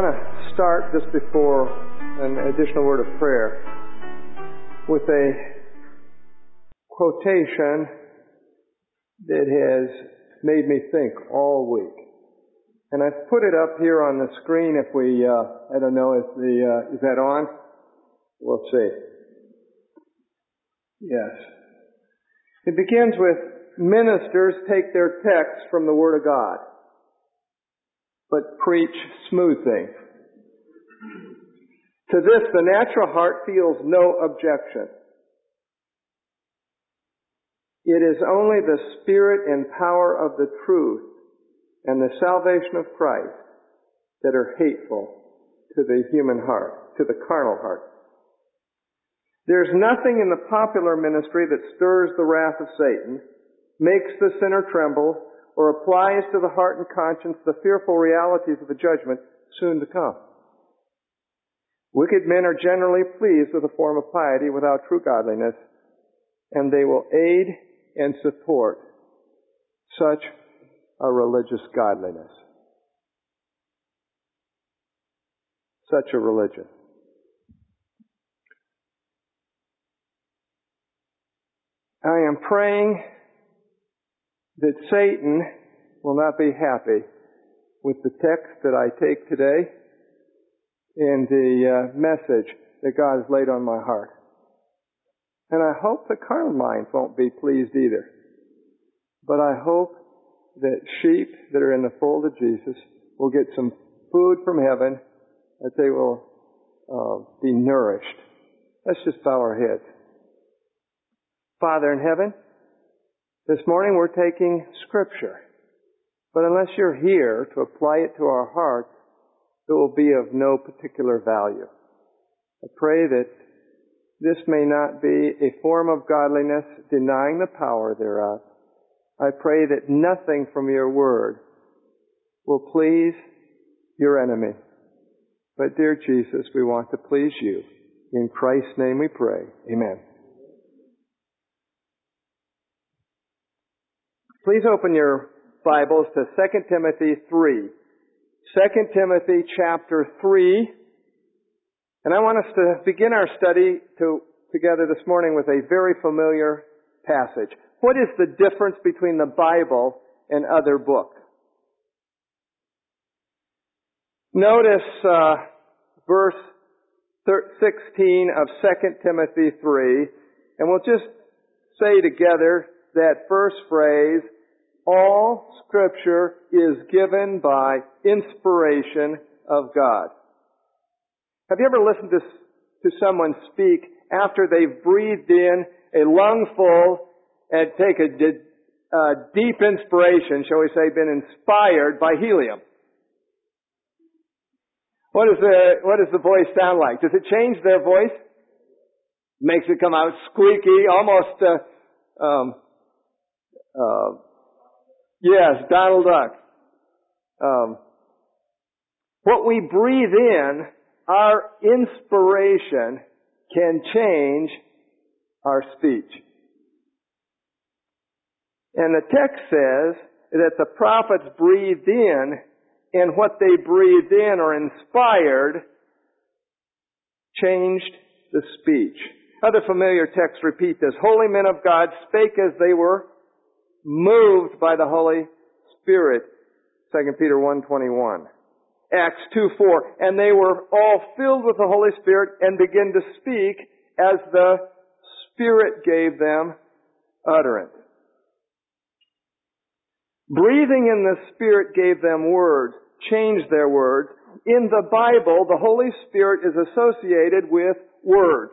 want to start just before an additional word of prayer with a quotation that has made me think all week. And I've put it up here on the screen if we, I don't know, is that on? We'll see. Yes. It begins with, ministers take their texts from the Word of God, but preach smooth things. To this, the natural heart feels no objection. It is only the spirit and power of the truth and the salvation of Christ that are hateful to the human heart, to the carnal heart. There's nothing in the popular ministry that stirs the wrath of Satan, makes the sinner tremble, or applies to the heart and conscience the fearful realities of the judgment soon to come. Wicked men are generally pleased with a form of piety without true godliness, and they will aid and support such a religious godliness. Such a religion. I am praying that Satan will not be happy with the text that I take today and the message that God has laid on my heart. And I hope the carnal minds won't be pleased either. But I hope that sheep that are in the fold of Jesus will get some food from heaven, that they will be nourished. Let's just bow our heads. Father in heaven, this morning we're taking Scripture. But unless you're here to apply it to our hearts, it will be of no particular value. I pray that this may not be a form of godliness denying the power thereof. I pray that nothing from your word will please your enemy. But dear Jesus, we want to please you. In Christ's name we pray. Amen. Please open your Bibles to 2 Timothy 3. 2 Timothy chapter 3. And I want us to begin our study together this morning with a very familiar passage. What is the difference between the Bible and other books? Notice verse 16 of 2 Timothy 3, and we'll just say together that first phrase, all Scripture is given by inspiration of God. Have you ever listened to someone speak after they've breathed in a lungful and take a deep inspiration, shall we say, been inspired by helium? What does the voice sound like? Does it change their voice? Makes it come out squeaky, almost, yes, Donald Duck. What we breathe in, our inspiration can change our speech. And the text says that the prophets breathed in, and what they breathed in or inspired changed the speech. Other familiar texts repeat this. Holy men of God spake as they were moved by the Holy Spirit. 2 Peter 1:21. Acts 2:4. And they were all filled with the Holy Spirit and began to speak as the Spirit gave them utterance. Breathing in the Spirit gave them words, changed their words. In the Bible, the Holy Spirit is associated with words.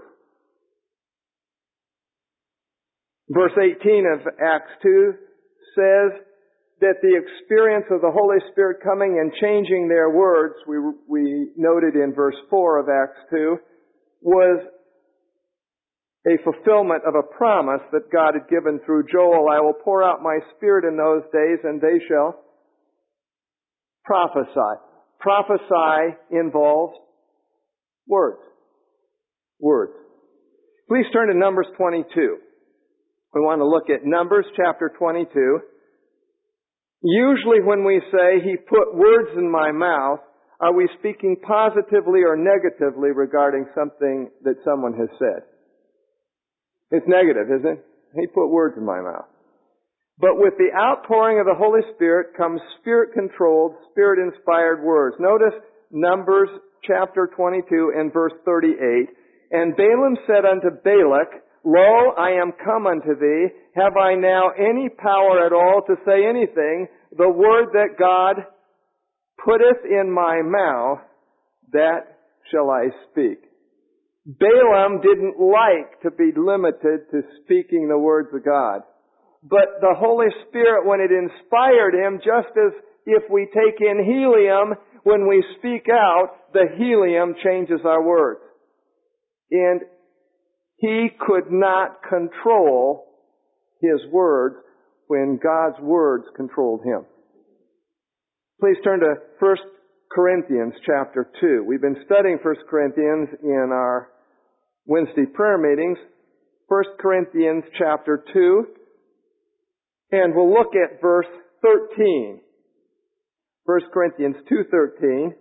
Verse 18 of Acts 2 says that the experience of the Holy Spirit coming and changing their words, we noted in verse 4 of Acts 2, was a fulfillment of a promise that God had given through Joel. I will pour out my Spirit in those days, and they shall prophesy. Prophesy involves words. Words. Please turn to Numbers 22. We want to look at Numbers chapter 22. Usually when we say, He put words in my mouth, Are we speaking positively or negatively regarding something that someone has said? It's negative, isn't it? He put words in my mouth. But with the outpouring of the Holy Spirit comes Spirit-controlled, Spirit-inspired words. Notice Numbers chapter 22 and verse 38. And Balaam said unto Balak, Lo, I am come unto thee. Have I now any power at all to say anything? The word that God putteth in my mouth, that shall I speak. Balaam didn't like to be limited to speaking the words of God. But the Holy Spirit, when it inspired him, just as if we take in helium, when we speak out, the helium changes our words. And he could not control his words when God's words controlled him. Please turn to 1 Corinthians chapter 2. We've been studying 1 Corinthians in our Wednesday prayer meetings. 1 Corinthians chapter 2. And we'll look at verse 13. 1 Corinthians 2:13.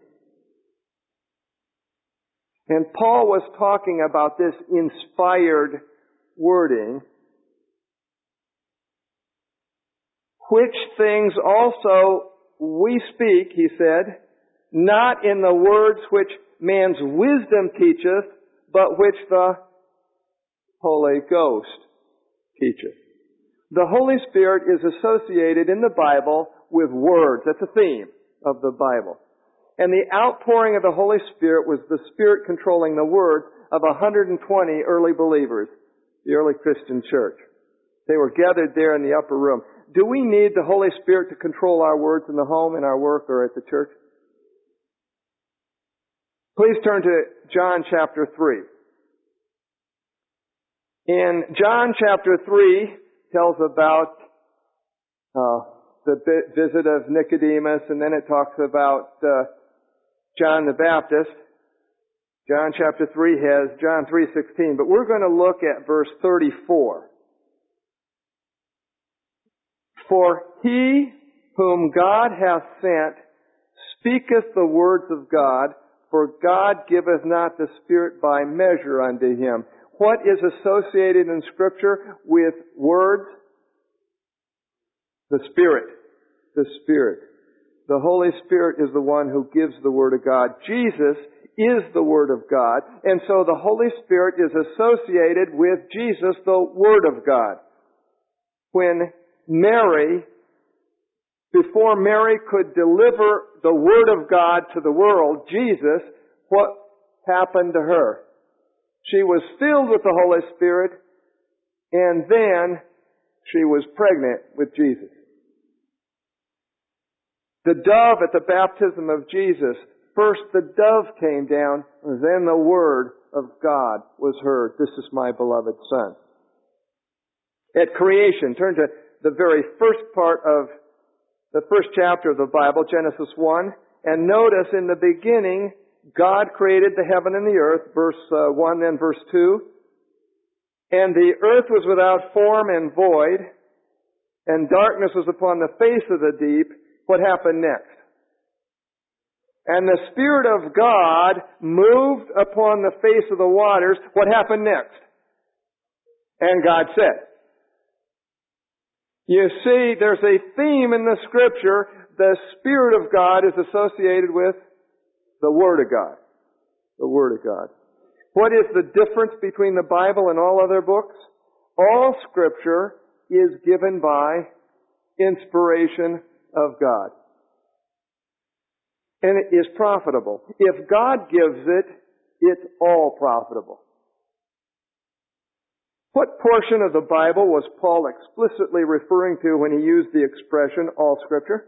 And Paul was talking about this inspired wording. Which things also we speak, he said, not in the words which man's wisdom teacheth, but which the Holy Ghost teacheth. The Holy Spirit is associated in the Bible with words. That's a theme of the Bible. And the outpouring of the Holy Spirit was the Spirit controlling the words of 120 early believers, the early Christian church. They were gathered there in the upper room. Do we need the Holy Spirit to control our words in the home, in our work, or at the church? Please turn to John chapter 3. In John chapter 3 tells about the visit of Nicodemus, and then it talks about John the Baptist. John chapter 3 has John 3:16, but we're going to look at verse 34. For he whom God hath sent speaketh the words of God, for God giveth not the Spirit by measure unto him. What is associated in Scripture with words? The Spirit. The Spirit. The Holy Spirit is the one who gives the Word of God. Jesus is the Word of God. And so the Holy Spirit is associated with Jesus, the Word of God. When Mary, before Mary could deliver the Word of God to the world, Jesus, what happened to her? She was filled with the Holy Spirit, and then she was pregnant with Jesus. The dove at the baptism of Jesus, first the dove came down, and then the Word of God was heard. This is my beloved Son. At creation, turn to the very first part of the first chapter of the Bible, Genesis 1, and notice in the beginning, God created the heaven and the earth, verse 1, then verse 2. And the earth was without form and void, and darkness was upon the face of the deep. What happened next? And the Spirit of God moved upon the face of the waters. What happened next? And God said. You see, there's a theme in the Scripture. The Spirit of God is associated with the Word of God. The Word of God. What is the difference between the Bible and all other books? All Scripture is given by inspiration of God. And it is profitable. If God gives it, it's all profitable. What portion of the Bible was Paul explicitly referring to when he used the expression, all Scripture?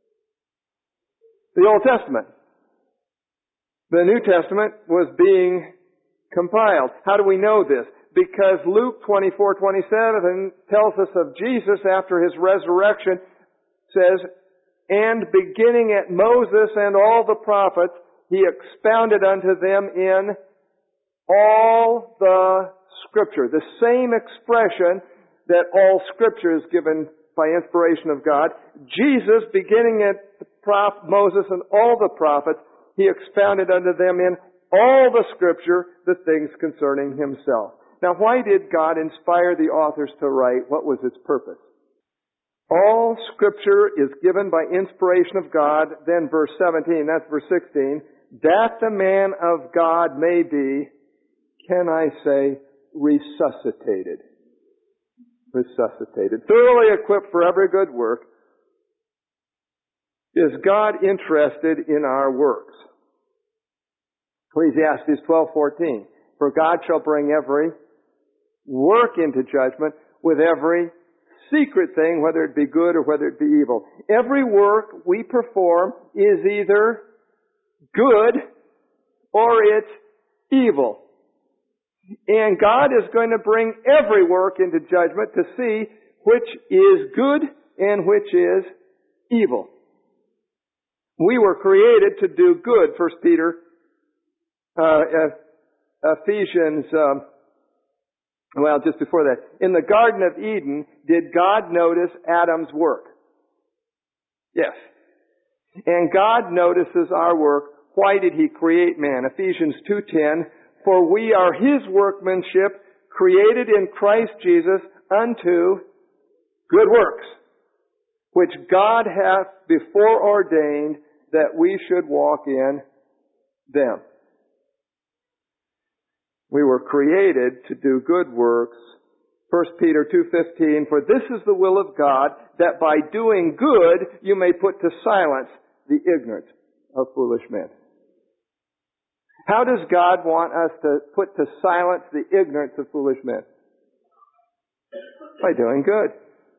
The Old Testament. The New Testament was being compiled. How do we know this? Because Luke 24:27 tells us of Jesus after His resurrection, says, and beginning at Moses and all the prophets, He expounded unto them in all the Scripture. The same expression that all Scripture is given by inspiration of God. Jesus, beginning at Moses and all the prophets, He expounded unto them in all the Scripture the things concerning Himself. Now, why did God inspire the authors to write? What was its purpose? All Scripture is given by inspiration of God. Then verse 17, that's verse 16, that the man of God may be, can I say, resuscitated. Resuscitated. Thoroughly equipped for every good work. Is God interested in our works? Ecclesiastes 12:14. For God shall bring every work into judgment with every secret thing, whether it be good or whether it be evil. Every work we perform is either good or it's evil. And God is going to bring every work into judgment to see which is good and which is evil. We were created to do good, 1 Peter, Ephesians, just before that. In the Garden of Eden, did God notice Adam's work? Yes. And God notices our work. Why did He create man? Ephesians 2:10, for we are His workmanship, created in Christ Jesus unto good works, which God hath before ordained that we should walk in them. We were created to do good works. 1 Peter 2:15, for this is the will of God, that by doing good you may put to silence the ignorance of foolish men. How does God want us to put to silence the ignorance of foolish men? By doing good.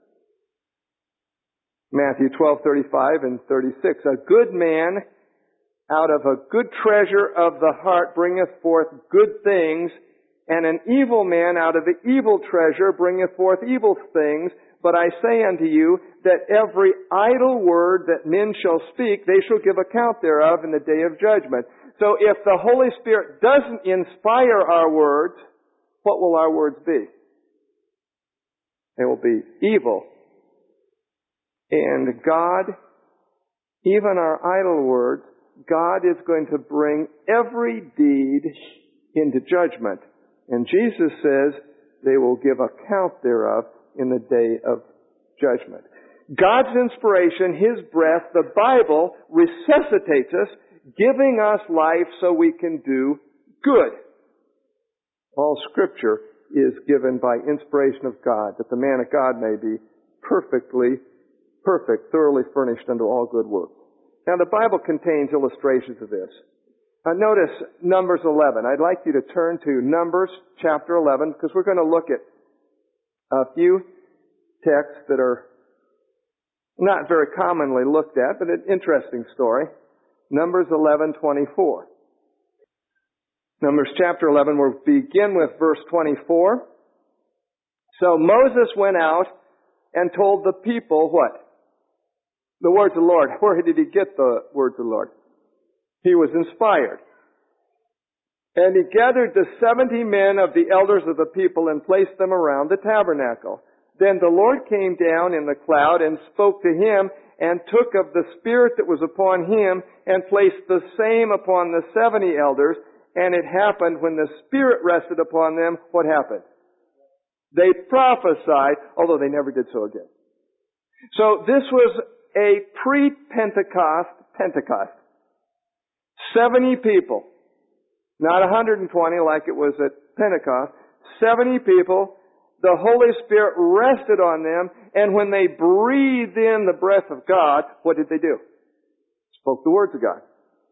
Matthew 12:35 and 36, a good man out of a good treasure of the heart bringeth forth good things, and an evil man out of the evil treasure bringeth forth evil things. But I say unto you that every idle word that men shall speak, they shall give account thereof in the day of judgment. So if the Holy Spirit doesn't inspire our words, what will our words be? They will be evil. And God, even our idle words, God is going to bring every deed into judgment. And Jesus says they will give account thereof in the day of judgment. God's inspiration, His breath, the Bible, resuscitates us, giving us life so we can do good. All Scripture is given by inspiration of God, that the man of God may be perfect, thoroughly furnished unto all good works. Now, the Bible contains illustrations of this. Notice Numbers 11. I'd like you to turn to Numbers chapter 11, because we're going to look at a few texts that are not very commonly looked at, but an interesting story. Numbers 11:24. Numbers chapter 11, we'll begin with verse 24. So Moses went out and told the people what? The words of the Lord. Where did he get the words of the Lord? He was inspired. And he gathered the 70 men of the elders of the people and placed them around the tabernacle. Then the Lord came down in the cloud and spoke to him and took of the Spirit that was upon him and placed the same upon the 70 elders. And it happened when the Spirit rested upon them, what happened? They prophesied, although they never did so again. So this was a pre-Pentecost Pentecost. 70 people. Not 120 like it was at Pentecost. 70 people. The Holy Spirit rested on them, and when they breathed in the breath of God, what did they do? Spoke the words of God.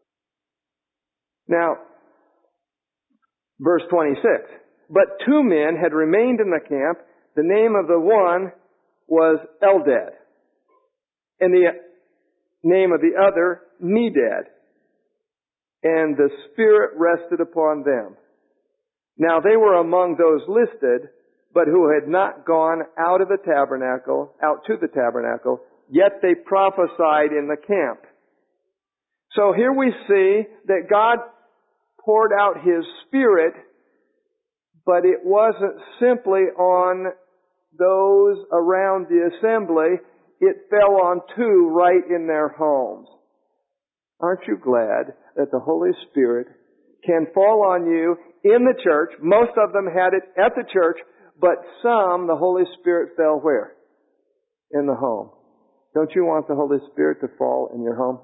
Now, verse 26. But 2 men had remained in the camp. The name of the one was Eldad, and the name of the other, Medad. And the Spirit rested upon them. Now they were among those listed, but who had not gone out to the tabernacle, yet they prophesied in the camp. So here we see that God poured out His Spirit, but it wasn't simply on those around the assembly. It fell on 2 right in their homes. Aren't you glad that the Holy Spirit can fall on you in the church. Most of them had it at the church, but some, the Holy Spirit fell where? In the home. Don't you want the Holy Spirit to fall in your home?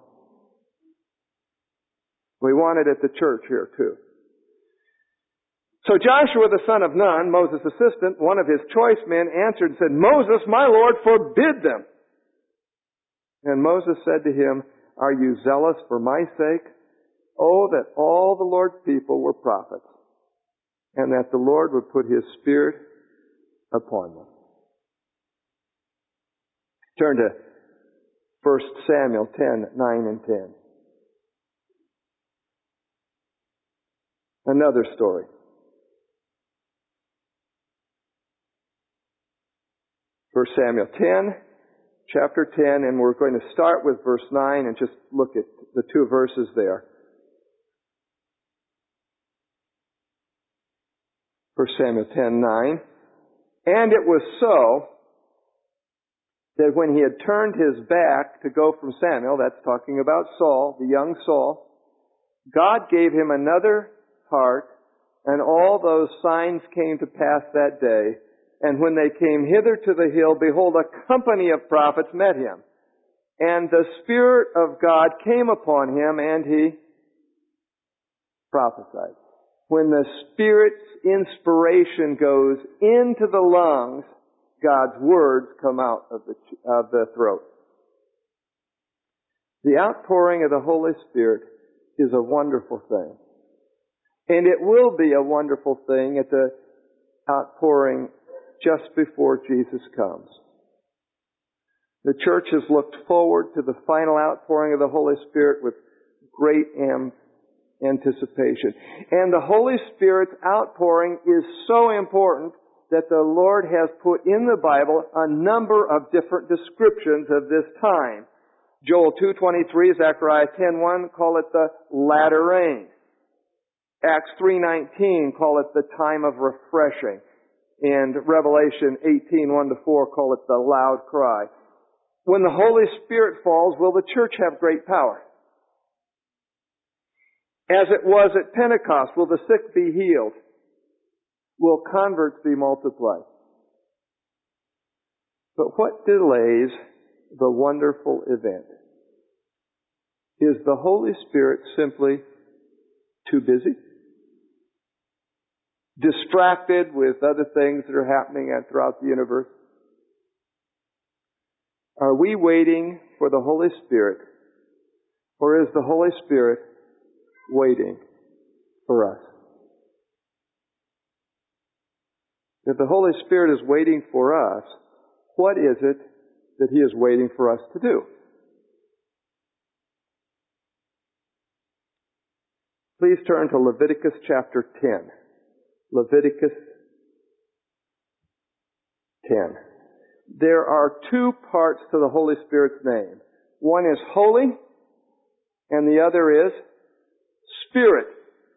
We want it at the church here too. So Joshua the son of Nun, Moses' assistant, one of his choice men, answered and said, Moses, my Lord, forbid them. And Moses said to him, are you zealous for my sake? Oh, that all the Lord's people were prophets, and that the Lord would put His Spirit upon them. Turn to 1 Samuel 10, 9 and 10. Another story. 1 Samuel 10, chapter 10, and we're going to start with verse 9 and just look at the two verses there. 1 Samuel 10, 9. And it was so that when he had turned his back to go from Samuel, that's talking about Saul, the young Saul, God gave him another heart, and all those signs came to pass that day. And when they came hither to the hill, behold, a company of prophets met him. And the Spirit of God came upon him, and he prophesied. When the Spirit's inspiration goes into the lungs, God's words come out of the throat. The outpouring of the Holy Spirit is a wonderful thing. And it will be a wonderful thing at the outpouring just before Jesus comes. The church has looked forward to the final outpouring of the Holy Spirit with great anticipation. And the Holy Spirit's outpouring is so important that the Lord has put in the Bible a number of different descriptions of this time. Joel 2:23, Zechariah 10:1 call it the latter rain. Acts 3:19 call it the time of refreshing. And Revelation 18:1-4 call it the loud cry. When the Holy Spirit falls, will the church have great power? As it was at Pentecost, will the sick be healed? Will converts be multiplied? But what delays the wonderful event? Is the Holy Spirit simply too busy? Distracted with other things that are happening throughout the universe? Are we waiting for the Holy Spirit, or is the Holy Spirit waiting for us? If the Holy Spirit is waiting for us, what is it that He is waiting for us to do? Please turn to Leviticus chapter 10. Leviticus 10. There are two parts to the Holy Spirit's name. One is holy, and the other is Spirit.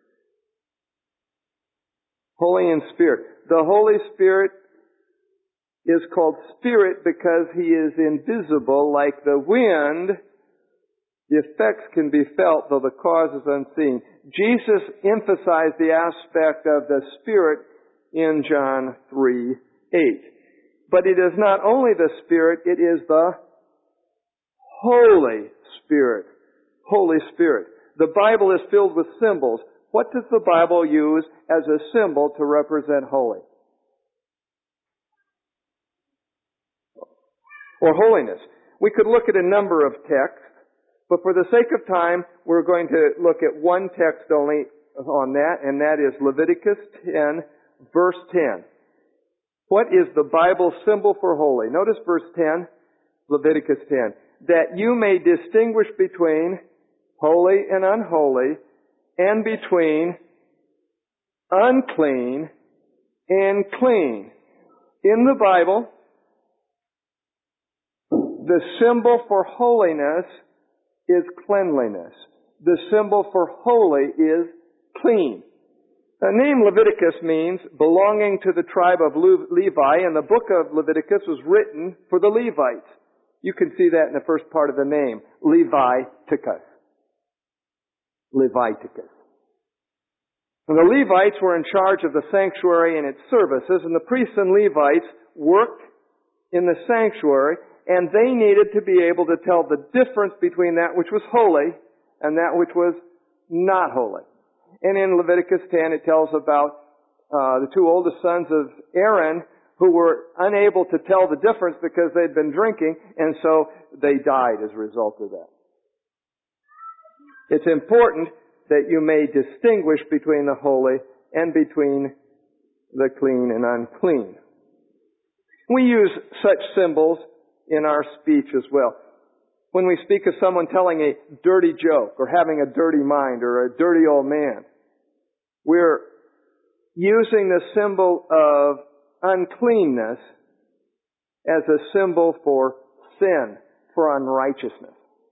Holy and Spirit. The Holy Spirit is called Spirit because He is invisible like the wind. The effects can be felt, though the cause is unseen. Jesus emphasized the aspect of the Spirit in John 3:8. But it is not only the Spirit, it is the Holy Spirit. Holy Spirit. The Bible is filled with symbols. What does the Bible use as a symbol to represent holy? Or holiness. We could look at a number of texts, but for the sake of time, we're going to look at one text only on that, and that is Leviticus 10, verse 10. What is the Bible symbol for holy? Notice verse 10, Leviticus 10. That you may distinguish between holy and unholy, and between unclean and clean. In the Bible, the symbol for holiness is cleanliness. The symbol for holy is clean. The name Leviticus means belonging to the tribe of Levi, and the book of Leviticus was written for the Levites. You can see that in the first part of the name, Leviticus. Leviticus. And the Levites were in charge of the sanctuary and its services, and the priests and Levites worked in the sanctuary, and they needed to be able to tell the difference between that which was holy and that which was not holy. And in Leviticus 10 it tells about the two oldest sons of Aaron who were unable to tell the difference because they'd been drinking, and so they died as a result of that. It's important that you may distinguish between the holy and between the clean and unclean. We use such symbols in our speech as well. When we speak of someone telling a dirty joke or having a dirty mind or a dirty old man, we're using the symbol of uncleanness as a symbol for sin, for unrighteousness.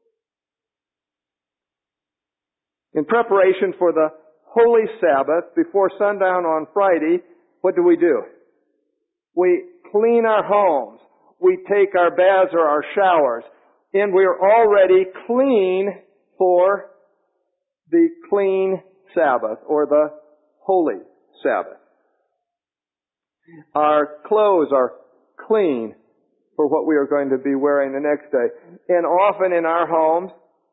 In preparation for the Holy Sabbath, before sundown on Friday, what do? We clean our homes. We take our baths or our showers. And we're already clean for the clean Sabbath or the Holy Sabbath. Our clothes are clean for what we are going to be wearing the next day. And often in our homes,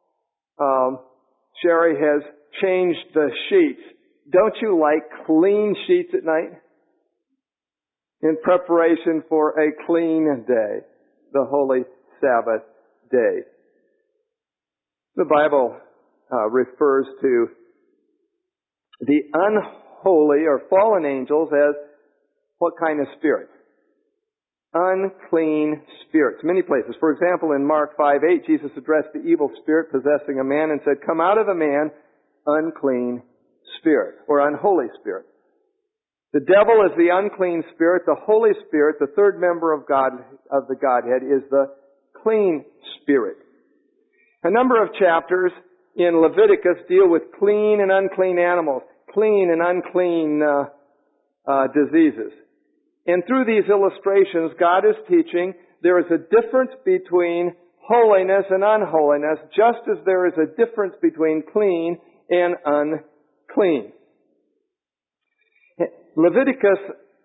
Sherry has changed the sheets. Don't you like clean sheets at night? In preparation for a clean day, the Holy Sabbath day. The Bible refers to the unholy or fallen angels as what kind of spirit? Unclean spirits. Many places. For example, in Mark 5:8, Jesus addressed the evil spirit possessing a man and said, "Come out of the man, unclean spirit," or unholy spirit. The devil is the unclean spirit. The Holy Spirit, the third member of the Godhead, is the clean spirit. A number of chapters in Leviticus deal with clean and unclean animals, clean and unclean diseases. And through these illustrations, God is teaching there is a difference between holiness and unholiness, just as there is a difference between clean and unclean. Leviticus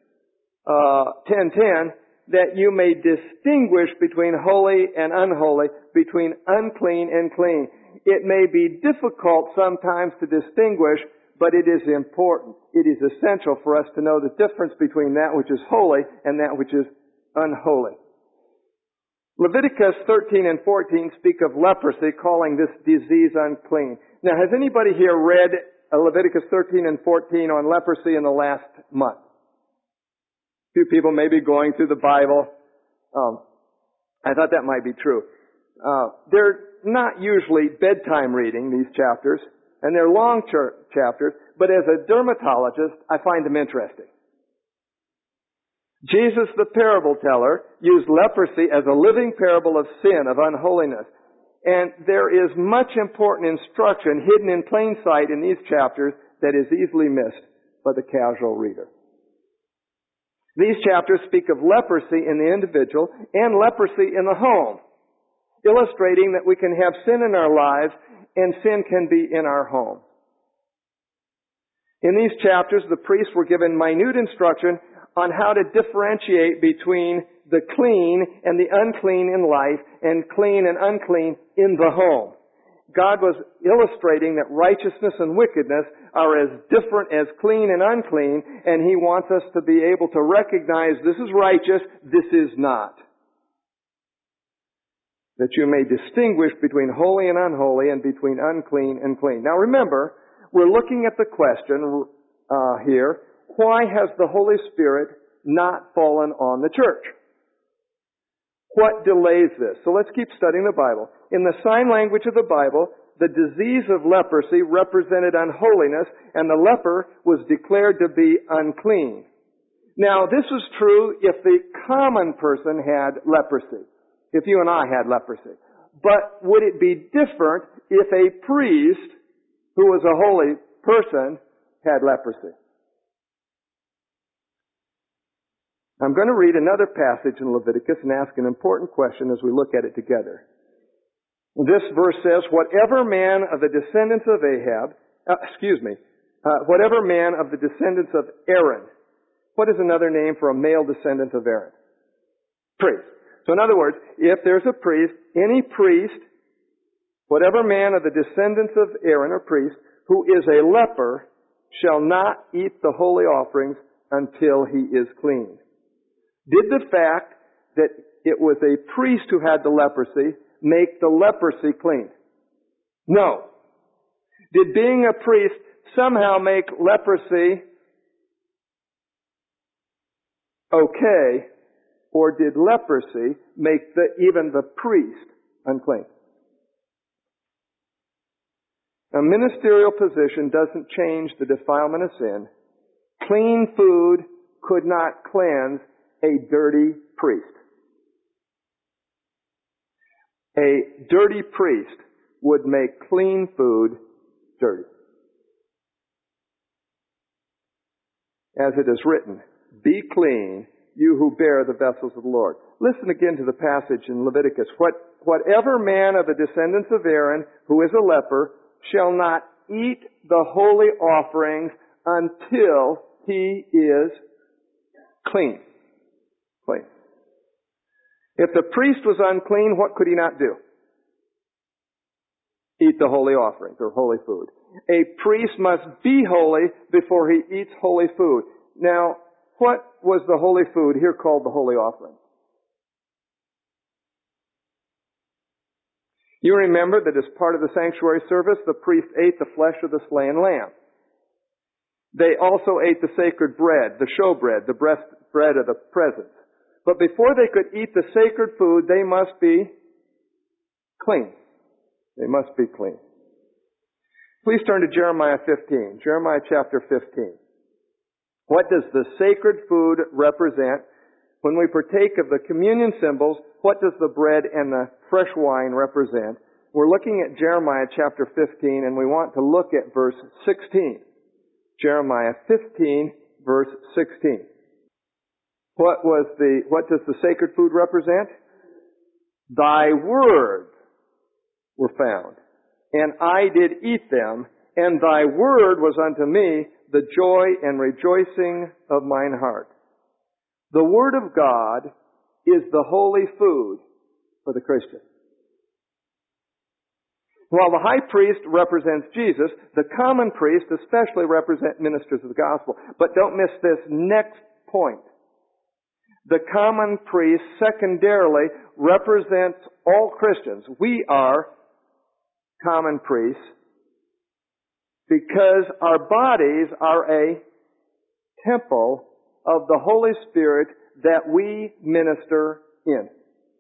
10:10, that you may distinguish between holy and unholy, between unclean and clean. It may be difficult sometimes to distinguish, but it is important. It is essential for us to know the difference between that which is holy and that which is unholy. Leviticus 13 and 14 speak of leprosy, calling this disease unclean. Now, has anybody here read Leviticus 13 and 14 on leprosy in the last month? A few people may be going through the Bible. I thought that might be true. They're not usually bedtime reading, these chapters, and they're long chapters, but as a dermatologist, I find them interesting. Jesus, the parable teller, used leprosy as a living parable of sin, of unholiness. And there is much important instruction hidden in plain sight in these chapters that is easily missed by the casual reader. These chapters speak of leprosy in the individual and leprosy in the home, illustrating that we can have sin in our lives and sin can be in our home. In these chapters, the priests were given minute instruction on how to differentiate between the clean and the unclean in life and clean and unclean in the home. God was illustrating that righteousness and wickedness are as different as clean and unclean, and He wants us to be able to recognize this is righteous, this is not. That you may distinguish between holy and unholy and between unclean and clean. Now remember, we're looking at the question here, why has the Holy Spirit not fallen on the church? What delays this? So let's keep studying the Bible. In the sign language of the Bible, the disease of leprosy represented unholiness, and the leper was declared to be unclean. Now, this was true if the common person had leprosy, if you and I had leprosy. But would it be different if a priest, who was a holy person, had leprosy? I'm going to read another passage in Leviticus and ask an important question as we look at it together. This verse says, whatever man of the descendants of Aaron. What is another name for a male descendant of Aaron? Priest. So in other words, if there's a priest, any priest, whatever man of the descendants of Aaron or priest, who is a leper, shall not eat the holy offerings until he is clean. Did the fact that it was a priest who had the leprosy make the leprosy clean? No. Did being a priest somehow make leprosy okay, or did leprosy make even the priest unclean? A ministerial position doesn't change the defilement of sin. Clean food could not cleanse a dirty priest. A dirty priest would make clean food dirty. As it is written, be clean, you who bear the vessels of the Lord. Listen again to the passage in Leviticus. Whatever man of the descendants of Aaron who is a leper shall not eat the holy offerings until he is clean. Clean. If the priest was unclean, what could he not do? Eat the holy offerings or holy food. A priest must be holy before he eats holy food. Now, what was the holy food here called the holy offering? You remember that as part of the sanctuary service, the priest ate the flesh of the slain lamb. They also ate the sacred bread, the showbread, the bread of the presence. But before they could eat the sacred food, they must be clean. They must be clean. Please turn to Jeremiah 15. Jeremiah chapter 15. What does the sacred food represent? When we partake of the communion symbols, what does the bread and the fresh wine represent? We're looking at Jeremiah chapter 15, and we want to look at verse 16. Jeremiah 15, verse 16. What does the sacred food represent? Thy words were found, and I did eat them, and thy word was unto me the joy and rejoicing of mine heart. The Word of God is the holy food for the Christian. While the high priest represents Jesus, the common priest especially represent ministers of the gospel. But don't miss this next point. The common priest secondarily represents all Christians. We are common priests because our bodies are a temple of the Holy Spirit that we minister in.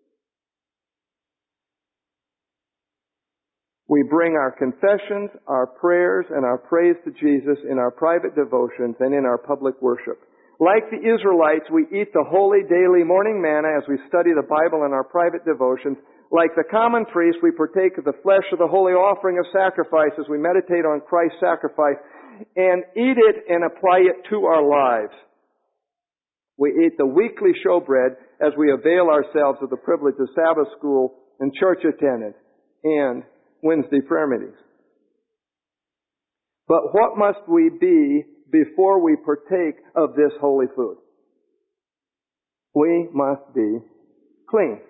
We bring our confessions, our prayers, and our praise to Jesus in our private devotions and in our public worship. Like the Israelites, we eat the holy daily morning manna as we study the Bible in our private devotions. Like the common priest, we partake of the flesh of the holy offering of sacrifice as we meditate on Christ's sacrifice and eat it and apply it to our lives. We eat the weekly showbread as we avail ourselves of the privilege of Sabbath school and church attendance and Wednesday prayer meetings. But what must we be before we partake of this holy food? We must be clean.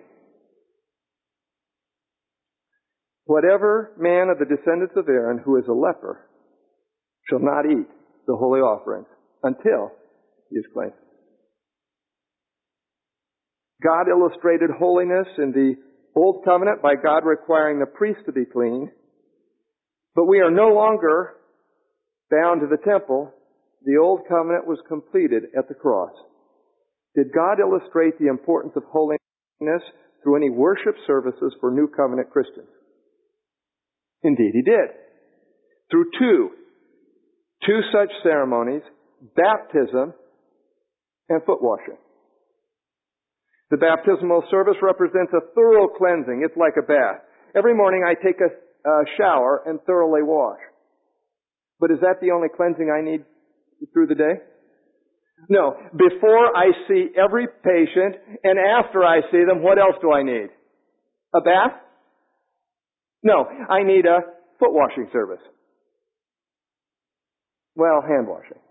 Whatever man of the descendants of Aaron who is a leper shall not eat the holy offerings until he is clean. God illustrated holiness in the Old Covenant by God requiring the priest to be clean. But we are no longer bound to the temple. The Old Covenant was completed at the cross. Did God illustrate the importance of holiness through any worship services for New Covenant Christians? Indeed, He did. Through two such ceremonies, baptism and foot washing. The baptismal service represents a thorough cleansing. It's like a bath. Every morning I take a shower and thoroughly wash. But is that the only cleansing I need through the day? No. Before I see every patient and after I see them, what else do I need? A bath? No, I need a foot washing service. Well, hand washing.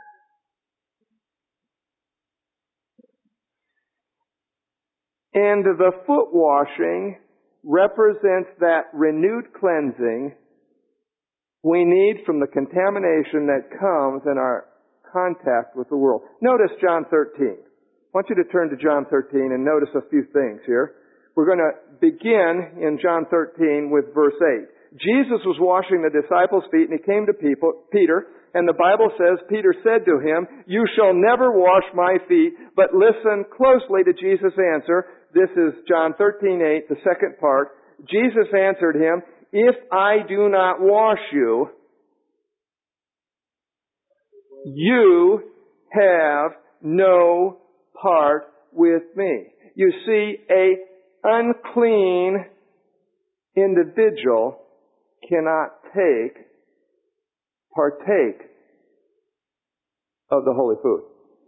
And the foot washing represents that renewed cleansing we need from the contamination that comes in our contact with the world. Notice John 13. I want you to turn to John 13 and notice a few things here. We're going to begin in John 13 with verse 8. Jesus was washing the disciples' feet, and he came to Peter, and the Bible says, Peter said to him, "You shall never wash my feet," but listen closely to Jesus' answer. This is John 13:8, the second part. Jesus answered him, "If I do not wash you, you have no part with me." You see, a unclean individual cannot partake of the holy food.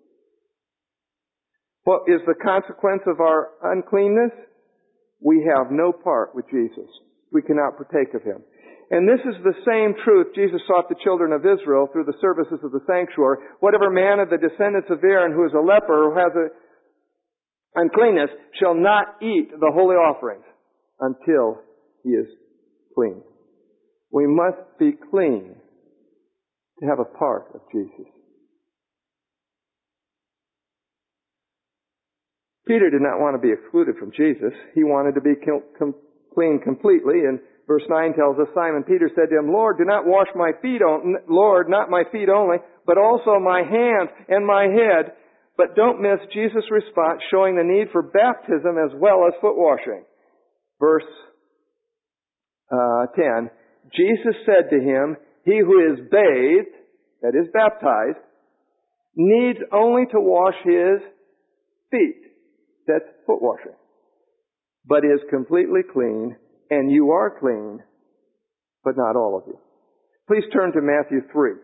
What is the consequence of our uncleanness? We have no part with Jesus. We cannot partake of Him. And this is the same truth Jesus taught the children of Israel through the services of the sanctuary. Whatever man of the descendants of Aaron who is a leper or has a uncleanness shall not eat the holy offerings until he is clean. We must be clean to have a part of Jesus. Peter did not want to be excluded from Jesus. He wanted to be clean completely. And verse 9 tells us, Simon Peter said to him, "Lord, do not wash my feet, Lord, not my feet only, but also my hands and my head." But don't miss Jesus' response, showing the need for baptism as well as foot washing. Verse 10, Jesus said to him, "He who is bathed," that is baptized, "needs only to wash his feet." That's foot washing. "But is completely clean, and you are clean, but not all of you." Please turn to Matthew 3.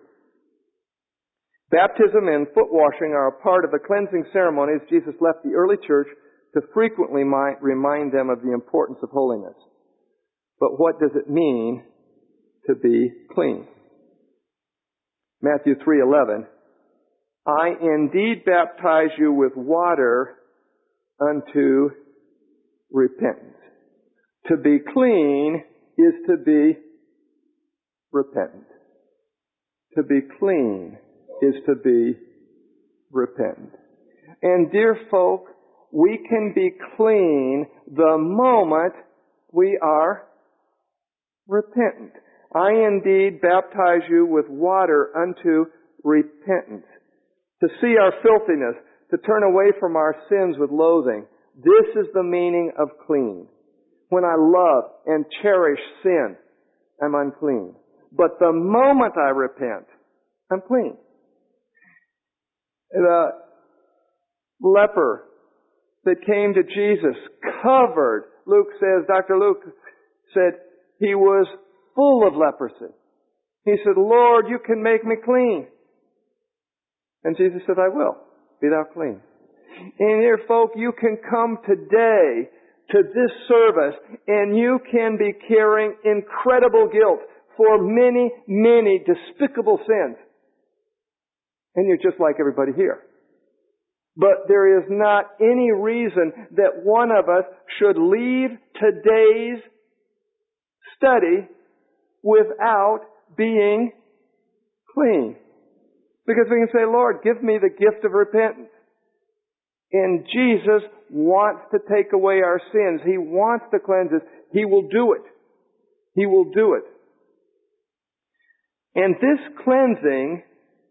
Baptism and foot washing are a part of the cleansing ceremonies Jesus left the early church to frequently remind them of the importance of holiness. But what does it mean to be clean? Matthew 3:11, "I indeed baptize you with water unto repentance." To be clean is to be repentant. To be clean is to be repentant. And dear folk, we can be clean the moment we are repentant. "I indeed baptize you with water unto repentance." To see our filthiness, to turn away from our sins with loathing. This is the meaning of clean. When I love and cherish sin, I'm unclean. But the moment I repent, I'm clean. The leper that came to Jesus, covered, Dr. Luke said, he was full of leprosy. He said, "Lord, you can make me clean." And Jesus said, "I will. Be thou clean." And dear folk, you can come today to this service and you can be carrying incredible guilt for many, many despicable sins. And you're just like everybody here. But there is not any reason that one of us should leave today's study without being clean. Because we can say, "Lord, give me the gift of repentance." And Jesus wants to take away our sins. He wants to cleanse us. He will do it. He will do it. And this cleansing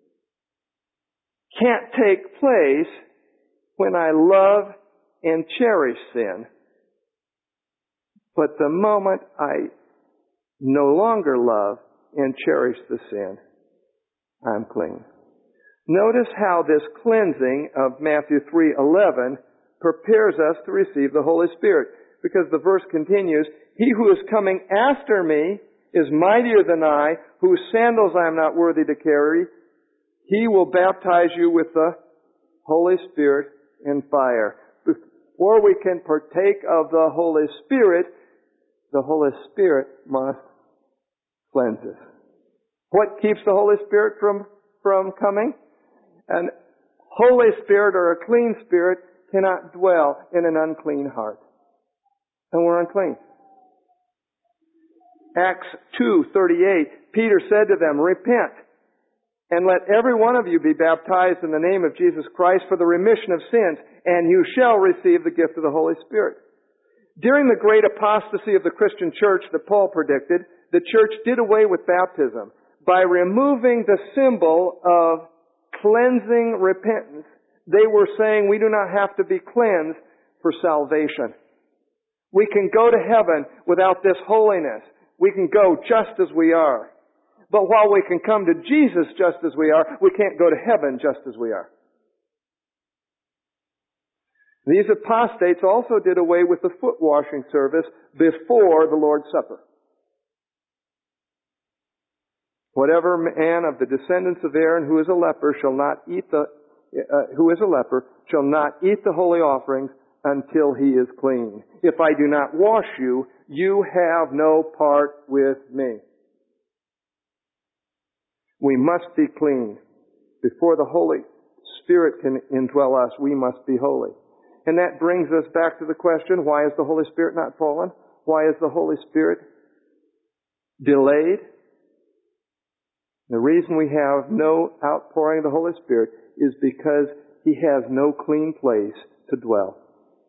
can't take place when I love and cherish sin. But the moment I no longer love and cherish the sin, I'm clean. Notice how this cleansing of Matthew 3:11 prepares us to receive the Holy Spirit. Because the verse continues, "He who is coming after me is mightier than I, whose sandals I am not worthy to carry. He will baptize you with the Holy Spirit and fire." Before we can partake of the Holy Spirit, the Holy Spirit must cleanse us. What keeps the Holy Spirit from coming? An Holy Spirit or a clean spirit cannot dwell in an unclean heart. And we're unclean. Acts 2:38, Peter said to them, "Repent, and let every one of you be baptized in the name of Jesus Christ for the remission of sins, and you shall receive the gift of the Holy Spirit." During the great apostasy of the Christian church that Paul predicted, the church did away with baptism by removing the symbol of cleansing repentance. They were saying we do not have to be cleansed for salvation. We can go to heaven without this holiness. We can go just as we are. But while we can come to Jesus just as we are, we can't go to heaven just as we are. These apostates also did away with the foot washing service before the Lord's Supper. Whatever man of the descendants of Aaron who is a leper shall not eat the holy offerings until he is clean. If I do not wash you, you have no part with me. We must be clean. Before the Holy Spirit can indwell us, we must be holy. And that brings us back to the question, why is the Holy Spirit not fallen? Why is the Holy Spirit delayed? The reason we have no outpouring of the Holy Spirit is because He has no clean place to dwell.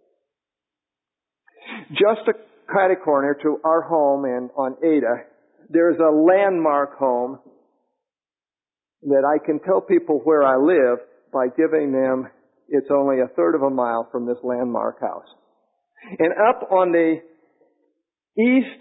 Just a catty corner to our home on Ada, there's a landmark home that I can tell people where I live by giving them, it's only a third of a mile from this landmark house. And up on the east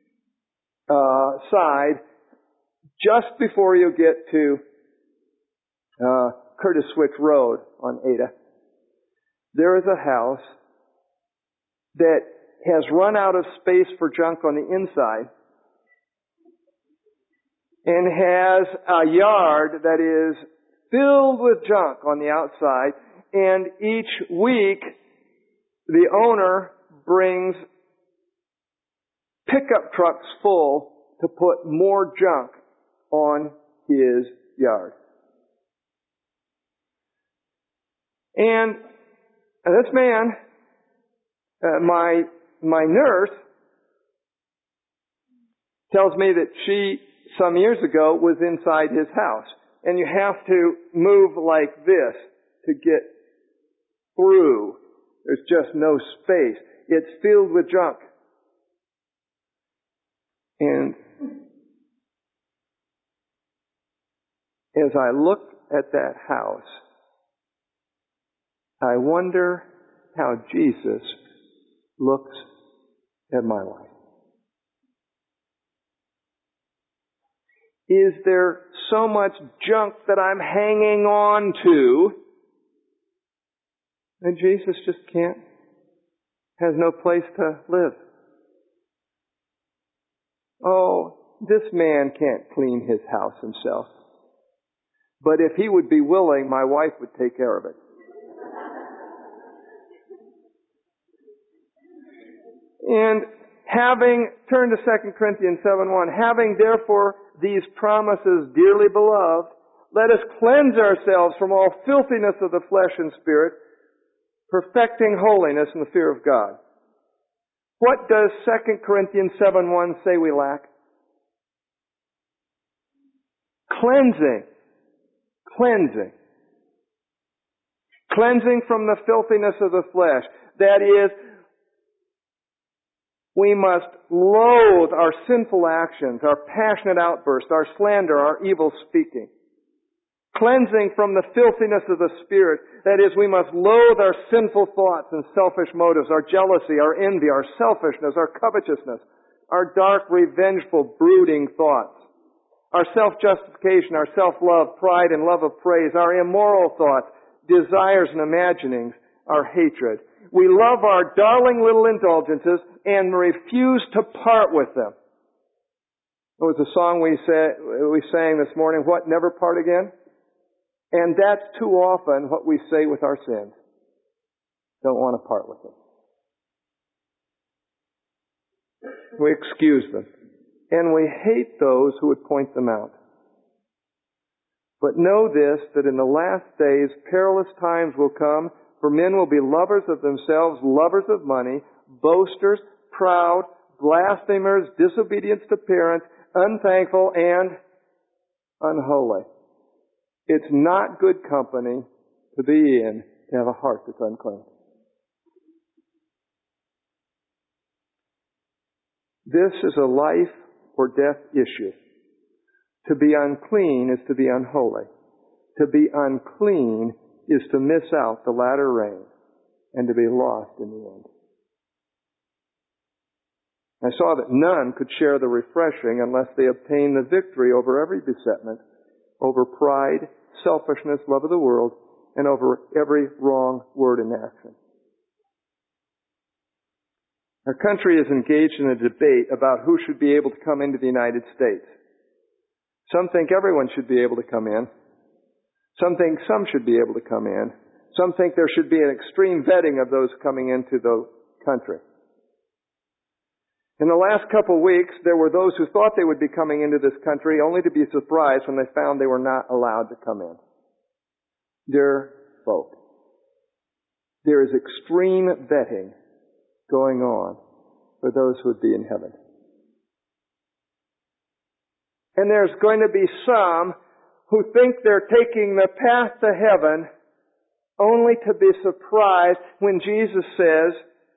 side, just before you get to Curtis Switch Road on Ada, there is a house that has run out of space for junk on the inside and has a yard that is filled with junk on the outside, and each week the owner brings pickup trucks full to put more junk on his yard. And this man, my nurse, tells me that she, some years ago, was inside his house. And you have to move like this to get through. There's just no space. It's filled with junk. And as I look at that house, I wonder how Jesus looks at my life. Is there so much junk that I'm hanging on to and Jesus just can't, has no place to live? Oh, this man can't clean his house himself. But if he would be willing, my wife would take care of it. And turn to 2 Corinthians 7:1, having therefore these promises, dearly beloved, let us cleanse ourselves from all filthiness of the flesh and spirit, perfecting holiness in the fear of God. What does 2 Corinthians 7:1 say we lack? Cleansing. Cleansing. Cleansing from the filthiness of the flesh. That is, we must loathe our sinful actions, our passionate outbursts, our slander, our evil speaking. Cleansing from the filthiness of the spirit. That is, we must loathe our sinful thoughts and selfish motives, our jealousy, our envy, our selfishness, our covetousness, our dark, revengeful, brooding thoughts, our self-justification, our self-love, pride and love of praise, our immoral thoughts, desires and imaginings, our hatred. We love our darling little indulgences and refuse to part with them. There was a song we sang this morning, what, never part again? And that's too often what we say with our sins. Don't want to part with them. We excuse them. And we hate those who would point them out. But know this, that in the last days perilous times will come, for men will be lovers of themselves, lovers of money, boasters, proud, blasphemers, disobedient to parents, unthankful, and unholy. It's not good company to be in to have a heart that's unclean. This is a life or death issue. To be unclean is to be unholy. To be unclean is to miss out the latter rain and to be lost in the end. I saw that none could share the refreshing unless they obtained the victory over every besetment, over pride, selfishness, love of the world, and over every wrong word and action. Our country is engaged in a debate about who should be able to come into the United States. Some think everyone should be able to come in. Some think some should be able to come in. Some think there should be an extreme vetting of those coming into the country. In the last couple of weeks, there were those who thought they would be coming into this country only to be surprised when they found they were not allowed to come in. Dear folk, there is extreme vetting going on for those who would be in heaven. And there's going to be some who think they're taking the path to heaven only to be surprised when Jesus says,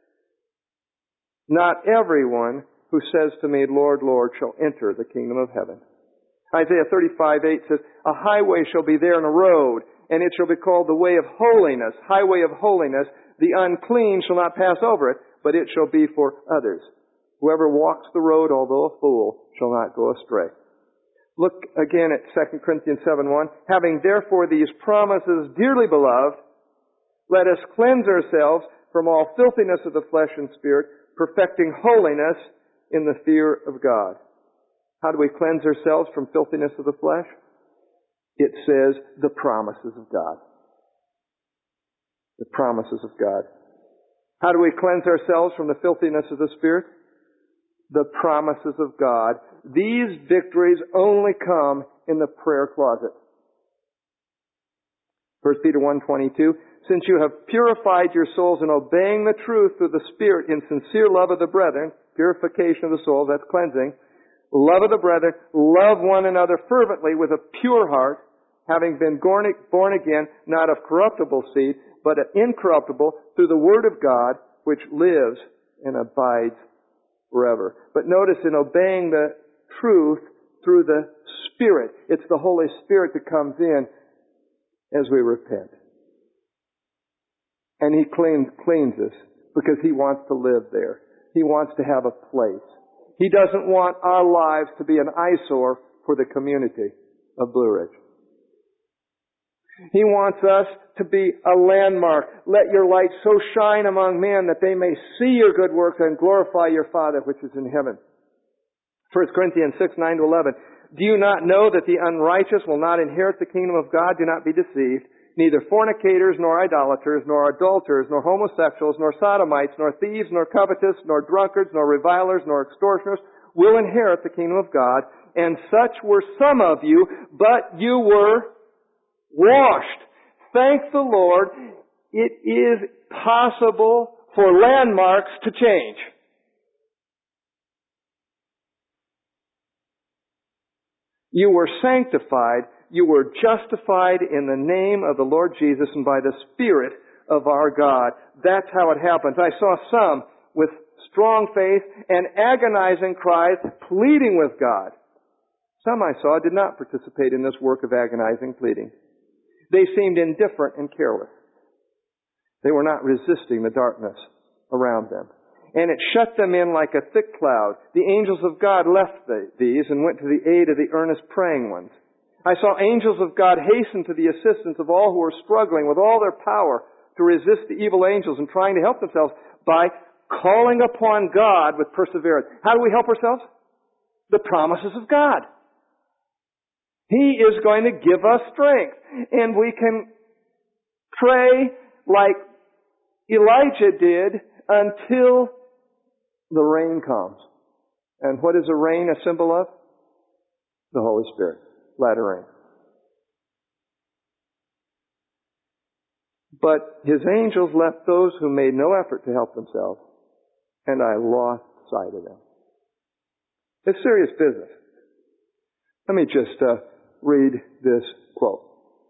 "Not everyone who says to me, 'Lord, Lord,' shall enter the kingdom of heaven." Isaiah 35:8 says, "A highway shall be there and a road, and it shall be called the way of holiness, highway of holiness. The unclean shall not pass over it, but it shall be for others. Whoever walks the road, although a fool, shall not go astray." Look again at 2 Corinthians 7:1. "Having therefore these promises, dearly beloved, let us cleanse ourselves from all filthiness of the flesh and spirit, perfecting holiness in the fear of God." How do we cleanse ourselves from filthiness of the flesh? It says the promises of God. The promises of God. How do we cleanse ourselves from the filthiness of the spirit? The promises of God. These victories only come in the prayer closet. 1 Peter 1:22, "Since you have purified your souls in obeying the truth through the Spirit in sincere love of the brethren," purification of the soul, that's cleansing, "love of the brethren, love one another fervently with a pure heart, having been born again, not of corruptible seed, but incorruptible, through the Word of God, which lives and abides forever." But notice, in obeying the truth through the Spirit, it's the Holy Spirit that comes in as we repent. And He cleans us because He wants to live there. He wants to have a place. He doesn't want our lives to be an eyesore for the community of Blue Ridge. He wants us to be a landmark. "Let your light so shine among men that they may see your good works and glorify your Father which is in heaven." 1 Corinthians 6:9-11. "Do you not know that the unrighteous will not inherit the kingdom of God? Do not be deceived. Neither fornicators, nor idolaters, nor adulterers, nor homosexuals, nor sodomites, nor thieves, nor covetous, nor drunkards, nor revilers, nor extortioners will inherit the kingdom of God. And such were some of you, but you were washed." Thank the Lord, it is possible for landmarks to change. You were sanctified, you were justified in the name of the Lord Jesus and by the Spirit of our God. That's how it happens. I saw some with strong faith and agonizing cries, pleading with God. Some I saw did not participate in this work of agonizing pleading. They seemed indifferent and careless. They were not resisting the darkness around them. And it shut them in like a thick cloud. The angels of God left these and went to the aid of the earnest praying ones. I saw angels of God hasten to the assistance of all who were struggling with all their power to resist the evil angels and trying to help themselves by calling upon God with perseverance. How do we help ourselves? The promises of God. He is going to give us strength. And we can pray like Elijah did until the rain comes. And what is a rain a symbol of? The Holy Spirit. Latter rain. But his angels left those who made no effort to help themselves, and I lost sight of them. It's serious business. Let me just read this quote.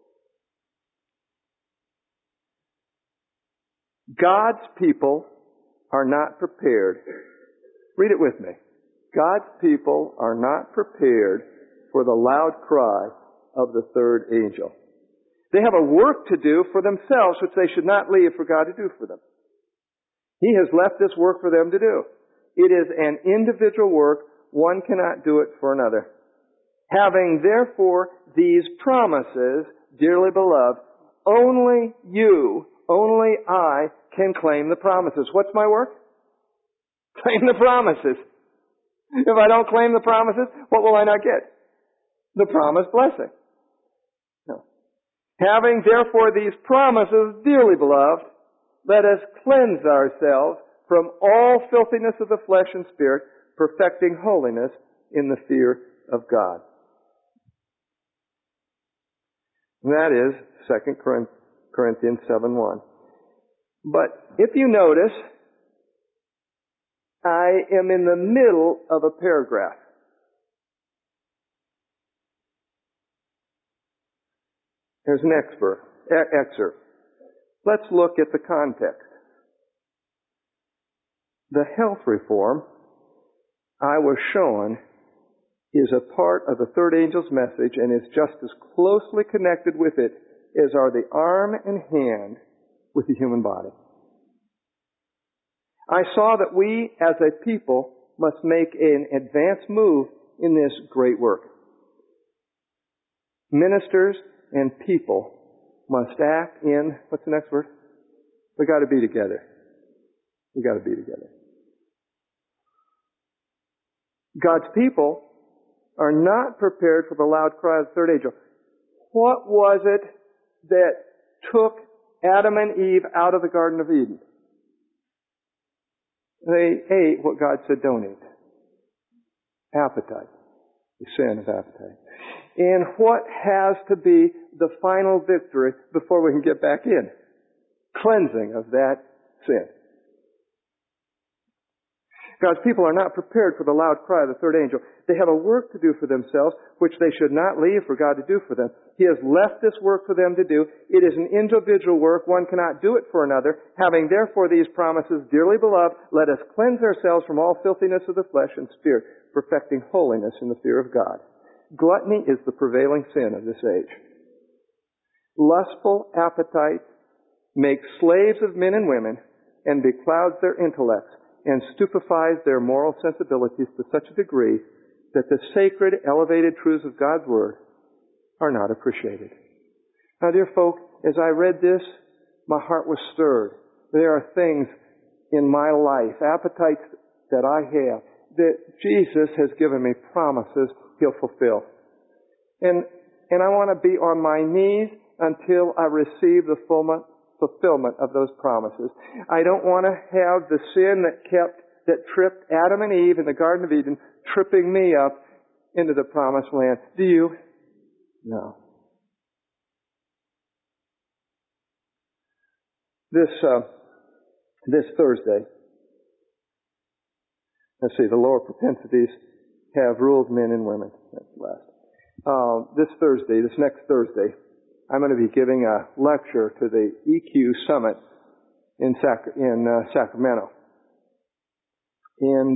God's people are not prepared. Read it with me. God's people are not prepared for the loud cry of the third angel. They have a work to do for themselves which they should not leave for God to do for them. He has left this work for them to do. It is an individual work. One cannot do it for another. Having therefore these promises, dearly beloved, only you, only I can claim the promises. What's my work? Claim the promises. If I don't claim the promises, what will I not get? The promised blessing. No. Having therefore these promises, dearly beloved, let us cleanse ourselves from all filthiness of the flesh and spirit, perfecting holiness in the fear of God. And that is 2 Corinthians 7:1. But if you notice, I am in the middle of a paragraph. There's an excerpt. Let's look at the context. The health reform I was shown is a part of the third angel's message and is just as closely connected with it as are the arm and hand with the human body. I saw that we as a people must make an advance move in this great work. Ministers and people must act in, what's the next word? We got to be together. We got to be together. God's people are not prepared for the loud cry of the third angel. What was it that took Adam and Eve out of the Garden of Eden? They ate what God said don't eat. Appetite. The sin of appetite. And what has to be the final victory before we can get back in? Cleansing of that sin. God's people are not prepared for the loud cry of the third angel. They have a work to do for themselves, which they should not leave for God to do for them. He has left this work for them to do. It is an individual work. One cannot do it for another. Having therefore these promises, dearly beloved, let us cleanse ourselves from all filthiness of the flesh and spirit, perfecting holiness in the fear of God. Gluttony is the prevailing sin of this age. Lustful appetite makes slaves of men and women and beclouds their intellects and stupefies their moral sensibilities to such a degree that the sacred, elevated truths of God's Word are not appreciated. Now, dear folk, as I read this, my heart was stirred. There are things in my life, appetites that I have, that Jesus has given me promises He'll fulfill. And I want to be on my knees until I receive the fulfillment of those promises. I don't want to have the sin that tripped Adam and Eve in the Garden of Eden tripping me up into the promised land. Do you? No. This Thursday, let's see, the lower propensities have ruled men and women. That's last. This next Thursday, I'm going to be giving a lecture to the EQ Summit in Sacramento. And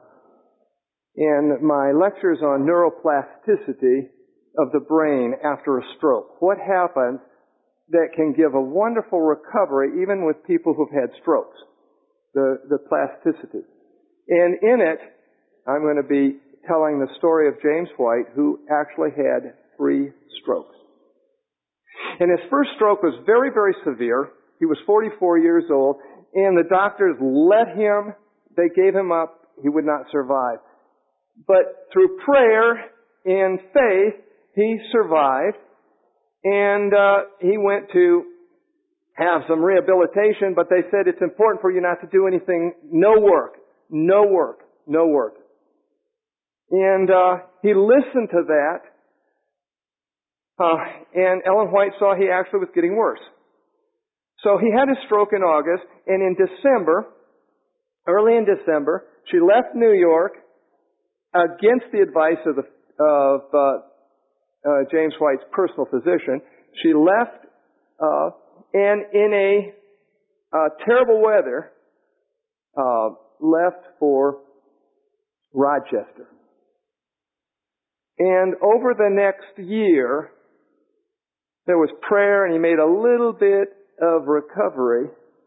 my lecture is on neuroplasticity of the brain after a stroke. What happens that can give a wonderful recovery even with people who've had strokes. The plasticity. And in it, I'm going to be telling the story of James White, who actually had 3 strokes. And his first stroke was very, very severe. He was 44 years old, and the doctors let him, they gave him up, he would not survive. But through prayer and faith, he survived, and he went to have some rehabilitation, but they said it's important for you not to do anything, no work. And he listened to that, and Ellen White saw he actually was getting worse. So he had his stroke in August, and in December, early in December, she left New York against the advice of James White's personal physician. She left, and in a terrible weather, left for Rochester. And over the next year, there was prayer, and he made a little bit of recovery.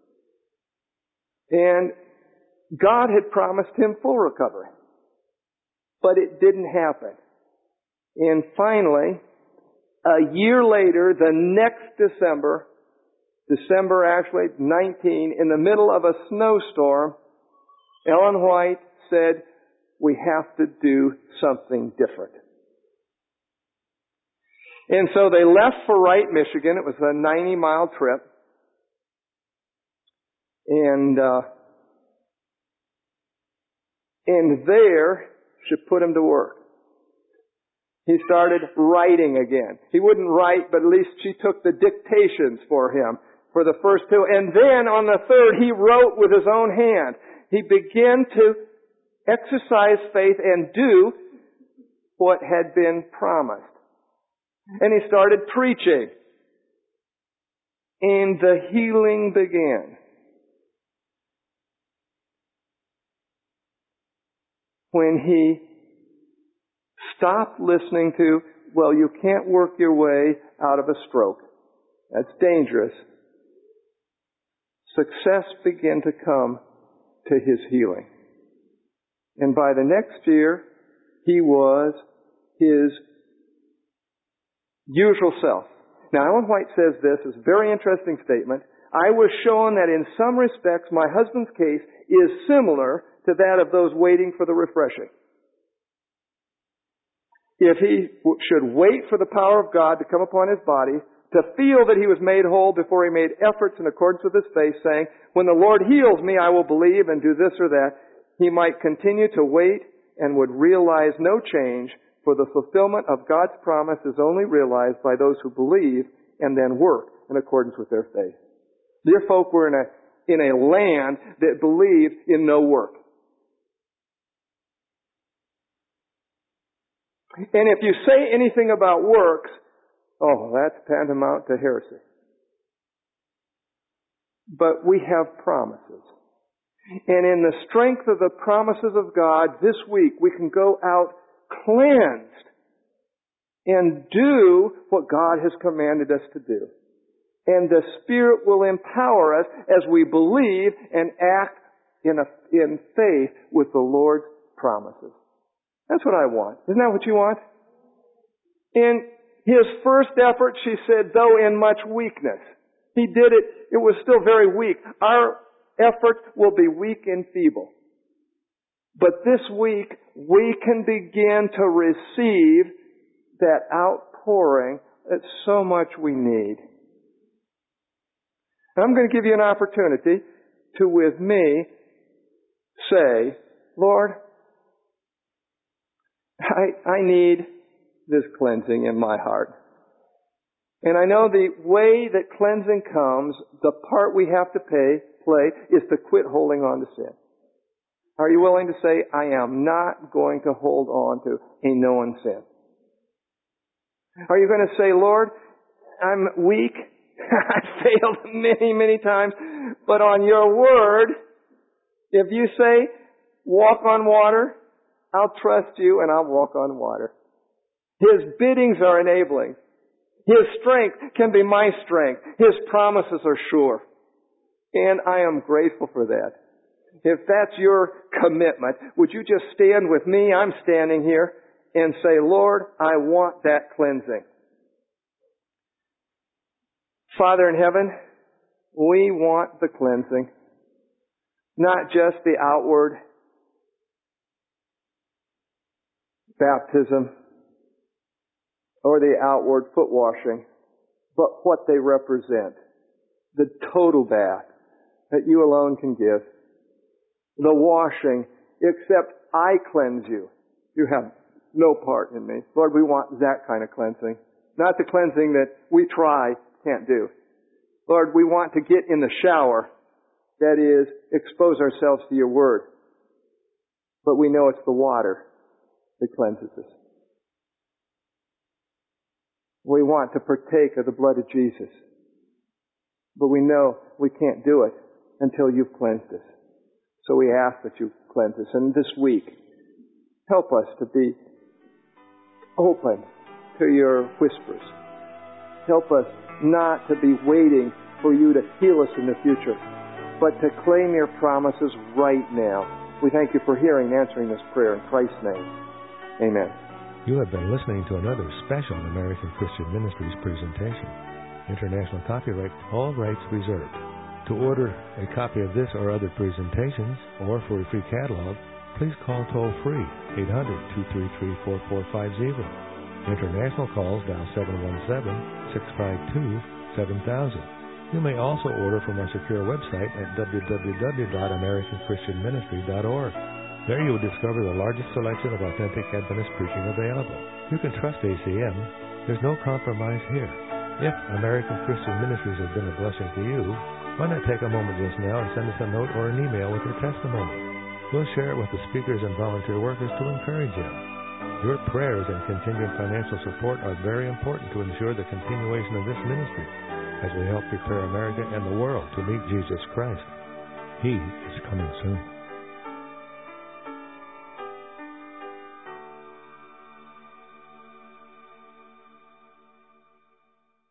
And God had promised him full recovery. But it didn't happen. And finally, a year later, the next December actually, 19, in the middle of a snowstorm, Ellen White said, we have to do something different. And so they left for Wright, Michigan. It was a 90-mile trip. And there, she put him to work. He started writing again. He wouldn't write, but at least she took the dictations for him for the first two. And then on the third, he wrote with his own hand. He began to exercise faith and do what had been promised. And he started preaching. And the healing began. When he stopped listening to, well, you can't work your way out of a stroke. That's dangerous. Success began to come to his healing. And by the next year, he was his usual self. Now, Ellen White says this is a very interesting statement. I was shown that in some respects my husband's case is similar to that of those waiting for the refreshing. If he should wait for the power of God to come upon his body, to feel that he was made whole before he made efforts in accordance with his faith, saying, when the Lord heals me, I will believe and do this or that, he might continue to wait and would realize no change, for the fulfillment of God's promise is only realized by those who believe and then work in accordance with their faith. Dear folk, we're in a land that believes in no work. And if you say anything about works, oh, that's tantamount to heresy. But we have promises. And in the strength of the promises of God, this week we can go out cleansed and do what God has commanded us to do. And the Spirit will empower us as we believe and act in faith with the Lord's promises. That's what I want. Isn't that what you want? In his first effort, she said, though in much weakness. He did it. It was still very weak. Our effort will be weak and feeble. But this week, we can begin to receive that outpouring that so much we need. And I'm going to give you an opportunity to, with me, say, Lord, I need this cleansing in my heart. And I know the way that cleansing comes, the part we have to play is to quit holding on to sin. Are you willing to say, I am not going to hold on to a known sin? Are you going to say, Lord, I'm weak. I failed many, many times. But on your word, if you say, walk on water, I'll trust you and I'll walk on water. His biddings are enabling. His strength can be my strength. His promises are sure. And I am grateful for that. If that's your commitment, would you just stand with me? I'm standing here and say, Lord, I want that cleansing. Father in heaven, we want the cleansing. Not just the outward baptism or the outward foot washing, but what they represent. The total bath that you alone can give. The washing, except I cleanse you. You have no part in me. Lord, we want that kind of cleansing. Not the cleansing that we try, can't do. Lord, we want to get in the shower. That is, expose ourselves to your word. But we know it's the water that cleanses us. We want to partake of the blood of Jesus. But we know we can't do it until you've cleansed us. So we ask that you cleanse us. And this week, help us to be open to your whispers. Help us not to be waiting for you to heal us in the future, but to claim your promises right now. We thank you for hearing and answering this prayer in Christ's name. Amen. You have been listening to another special American Christian Ministries presentation. International copyright, all rights reserved. To order a copy of this or other presentations, or for a free catalog, please call toll-free 800-233-4450. International calls dial 717-652-7000. You may also order from our secure website at www.americanchristianministry.org. There you will discover the largest selection of authentic Adventist preaching available. You can trust ACM. There's no compromise here. If American Christian Ministries has been a blessing to you, why not take a moment just now and send us a note or an email with your testimony? We'll share it with the speakers and volunteer workers to encourage you. Your prayers and contingent financial support are very important to ensure the continuation of this ministry as we help prepare America and the world to meet Jesus Christ. He is coming soon.